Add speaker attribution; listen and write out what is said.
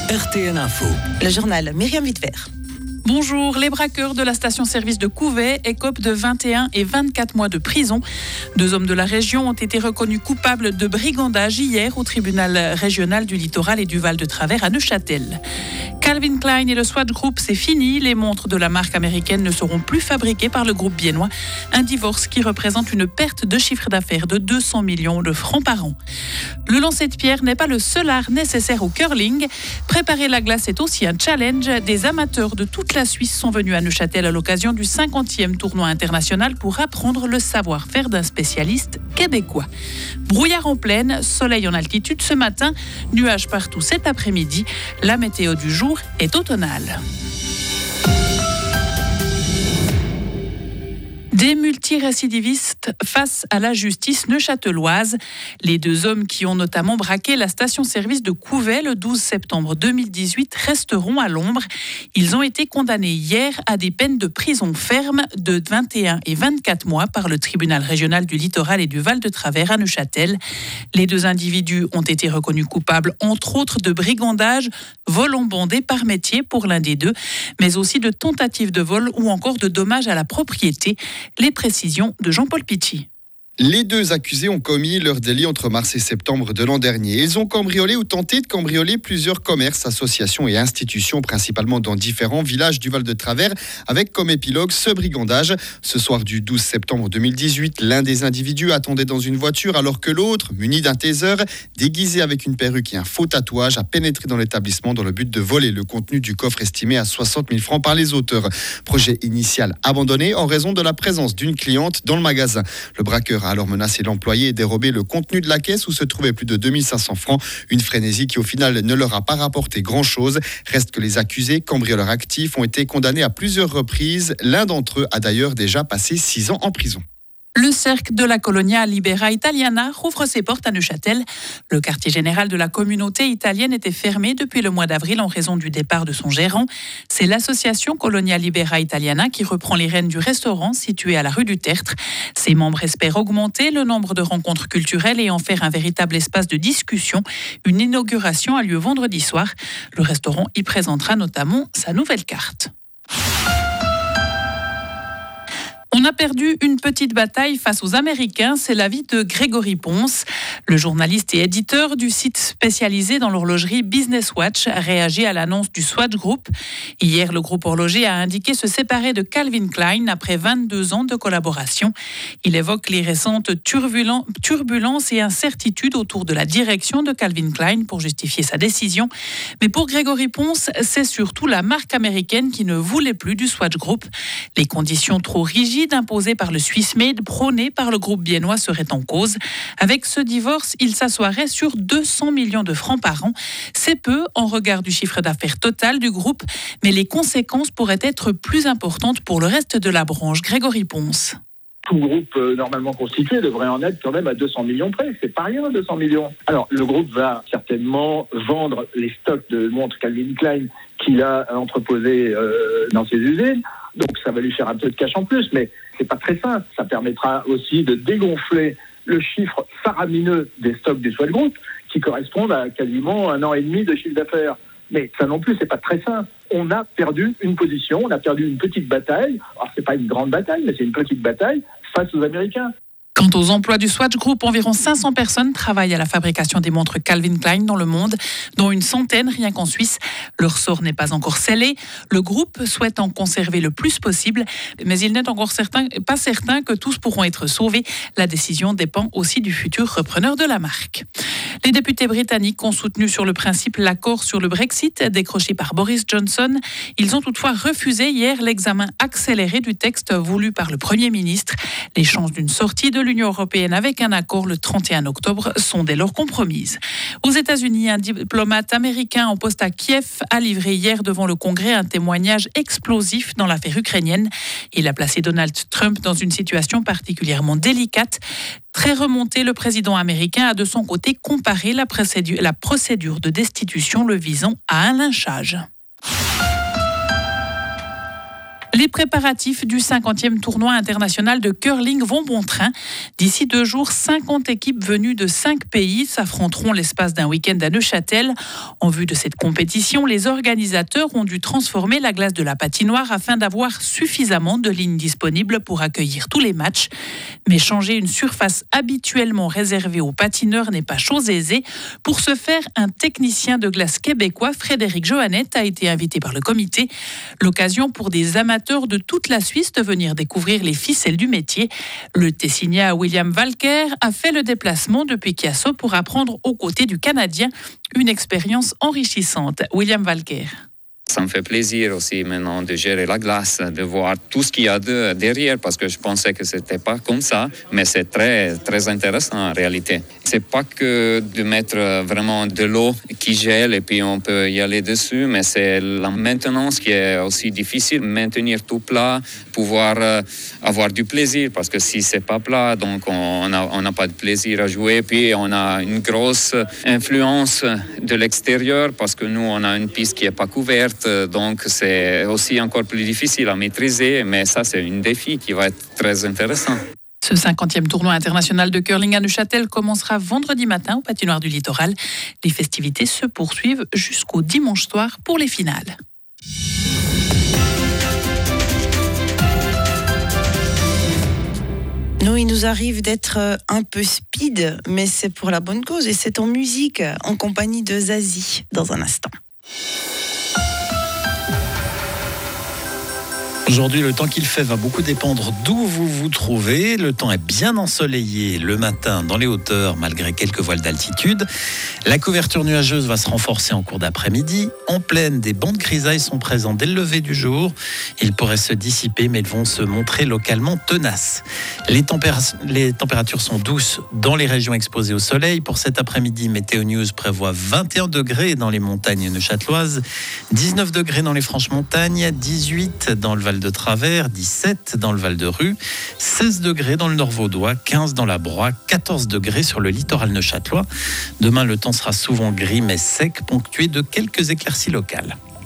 Speaker 1: RTL Info.
Speaker 2: Le journal Myriam Wittwer.
Speaker 3: Bonjour, les braqueurs de la station-service de Couvet écopent de 21 et 24 mois de prison. 2 hommes de la région ont été reconnus coupables de brigandage hier au tribunal régional du Littoral et du Val de Travers à Neuchâtel. Calvin Klein et le Swatch Group, c'est fini. Les montres de la marque américaine ne seront plus fabriquées par le groupe biennois. Un divorce qui représente une perte de chiffre d'affaires de 200 millions de francs par an. Le lancer de pierre n'est pas le seul art nécessaire au curling. Préparer la glace est aussi un challenge. Des amateurs de toute la Suisse sont venus à Neuchâtel à l'occasion du 50e tournoi international pour apprendre le savoir-faire d'un spécialiste québécois. Brouillard en plaine, soleil en altitude ce matin, nuages partout cet après-midi. La météo du jour est automnale. Des multirécidivistes face à la justice neuchâteloise. Les 2 hommes qui ont notamment braqué la station-service de Couvet le 12 septembre 2018 resteront à l'ombre. Ils ont été condamnés hier à des peines de prison ferme de 21 et 24 mois par le tribunal régional du Littoral et du Val de Travers à Neuchâtel. Les 2 individus ont été reconnus coupables, entre autres, de brigandage, vol en bandé par métier pour l'un des 2, mais aussi de tentative de vol ou encore de dommages à la propriété. Les précisions de Jean-Paul Pichy.
Speaker 4: Les 2 accusés ont commis leur délit entre mars et septembre de l'an dernier. Ils ont cambriolé ou tenté de cambrioler plusieurs commerces, associations et institutions, principalement dans différents villages du Val de Travers, avec comme épilogue ce brigandage. Ce soir du 12 septembre 2018, l'un des individus attendait dans une voiture alors que l'autre, muni d'un taser, déguisé avec une perruque et un faux tatouage, a pénétré dans l'établissement dans le but de voler le contenu du coffre estimé à 60 000 francs par les auteurs. Projet initial abandonné en raison de la présence d'une cliente dans le magasin. Le braqueur a alors menacé l'employé et dérobé le contenu de la caisse où se trouvaient plus de 2500 francs. Une frénésie qui au final ne leur a pas rapporté grand-chose. Reste que les accusés, cambrioleurs actifs, ont été condamnés à plusieurs reprises. L'un d'entre eux a d'ailleurs déjà passé 6 ans en prison.
Speaker 3: Le cercle de la Colonia Libera Italiana rouvre ses portes à Neuchâtel. Le quartier général de la communauté italienne était fermé depuis le mois d'avril en raison du départ de son gérant. C'est l'association Colonia Libera Italiana qui reprend les rênes du restaurant situé à la rue du Tertre. Ses membres espèrent augmenter le nombre de rencontres culturelles et en faire un véritable espace de discussion. Une inauguration a lieu vendredi soir. Le restaurant y présentera notamment sa nouvelle carte. On a perdu une petite bataille face aux Américains, c'est l'avis de Grégory Ponce. Le journaliste et éditeur du site spécialisé dans l'horlogerie Business Watch a réagi à l'annonce du Swatch Group. Hier, le groupe horloger a indiqué se séparer de Calvin Klein après 22 ans de collaboration. Il évoque les récentes turbulences et incertitudes autour de la direction de Calvin Klein pour justifier sa décision. Mais pour Grégory Ponce, c'est surtout la marque américaine qui ne voulait plus du Swatch Group. Les conditions trop rigides imposées par le Swiss Made prôné par le groupe biennois serait en cause. Avec ce divorce, il s'assoirait sur 200 millions de francs par an. C'est peu en regard du chiffre d'affaires total du groupe, mais les conséquences pourraient être plus importantes pour le reste de la branche. Grégory Ponce.
Speaker 5: Tout groupe normalement constitué devrait en être quand même à 200 millions près. C'est pas rien, 200 millions. Alors, le groupe va certainement vendre les stocks de montres Calvin Klein qu'il a entreposés dans ses usines. Donc, ça va lui faire un peu de cash en plus, mais c'est pas très simple. Ça permettra aussi de dégonfler le chiffre faramineux des stocks du Swatch Group, qui correspondent à quasiment 1 an et demi de chiffre d'affaires. Mais ça non plus, c'est pas très simple. On a perdu une position, on a perdu une petite bataille. Alors, c'est pas une grande bataille, mais c'est une petite bataille face aux Américains.
Speaker 3: Quant aux emplois du Swatch Group, environ 500 personnes travaillent à la fabrication des montres Calvin Klein dans le monde, dont une centaine rien qu'en Suisse. Leur sort n'est pas encore scellé. Le groupe souhaite en conserver le plus possible, mais il n'est encore pas certain que tous pourront être sauvés. La décision dépend aussi du futur repreneur de la marque. Les députés britanniques ont soutenu sur le principe l'accord sur le Brexit décroché par Boris Johnson. Ils ont toutefois refusé hier l'examen accéléré du texte voulu par le Premier ministre. Les chances d'une sortie de l'Union européenne avec un accord le 31 octobre sont dès lors compromises. Aux États-Unis, un diplomate américain en poste à Kiev a livré hier devant le Congrès un témoignage explosif dans l'affaire ukrainienne. Il a placé Donald Trump dans une situation particulièrement délicate. Très remonté, le président américain a de son côté comparé la procédure de destitution le visant à un lynchage. Les préparatifs du 50e tournoi international de curling vont bon train. D'ici 2 jours, 50 équipes venues de 5 pays s'affronteront l'espace d'un week-end à Neuchâtel. En vue de cette compétition, les organisateurs ont dû transformer la glace de la patinoire afin d'avoir suffisamment de lignes disponibles pour accueillir tous les matchs. Mais changer une surface habituellement réservée aux patineurs n'est pas chose aisée. Pour ce faire, un technicien de glace québécois, Frédéric Johannette, a été invité par le comité. L'occasion pour des amateurs de toute la Suisse de venir découvrir les ficelles du métier. Le Tessigna William Walker a fait le déplacement depuis Chiasso pour apprendre aux côtés du Canadien une expérience enrichissante. William Walker.
Speaker 1: Ça me fait plaisir aussi maintenant de gérer la glace, de voir tout ce qu'il y a derrière, parce que je pensais que c'était pas comme ça, mais c'est très, très intéressant en réalité. C'est pas que de mettre vraiment de l'eau qui gèle et puis on peut y aller dessus, mais c'est la maintenance qui est aussi difficile, maintenir tout plat, pouvoir avoir du plaisir, parce que si c'est pas plat, donc on n'a pas de plaisir à jouer, puis on a une grosse influence de l'extérieur, parce que nous on a une piste qui est pas couverte. Donc c'est aussi encore plus difficile à maîtriser, mais ça c'est un défi qui va être très intéressant.
Speaker 3: Ce 50e tournoi international de curling à Neuchâtel commencera vendredi matin au patinoire du Littoral. Les festivités se poursuivent jusqu'au dimanche soir pour les finales.
Speaker 2: Nous, il nous arrive d'être un peu speed, mais c'est pour la bonne cause et c'est en musique, en compagnie de Zazie, dans un instant.
Speaker 6: Aujourd'hui, le temps qu'il fait va beaucoup dépendre d'où vous vous trouvez. Le temps est bien ensoleillé le matin dans les hauteurs, malgré quelques voiles d'altitude. La couverture nuageuse va se renforcer en cours d'après-midi. En plaine, des bancs de grisaille sont présents dès le lever du jour. Ils pourraient se dissiper, mais ils vont se montrer localement tenaces. Les températures sont douces dans les régions exposées au soleil. Pour cet après-midi, Météo News prévoit 21 degrés dans les montagnes neuchâteloises, 19 degrés dans les Franches-Montagnes, 18 dans le Val de Travers, 17 dans le Val de Rue, 16 degrés dans le Nord Vaudois, 15 dans la Broye, 14 degrés sur le littoral neuchâtelois. Demain, le temps sera souvent gris mais sec, ponctué de quelques éclaircies locales.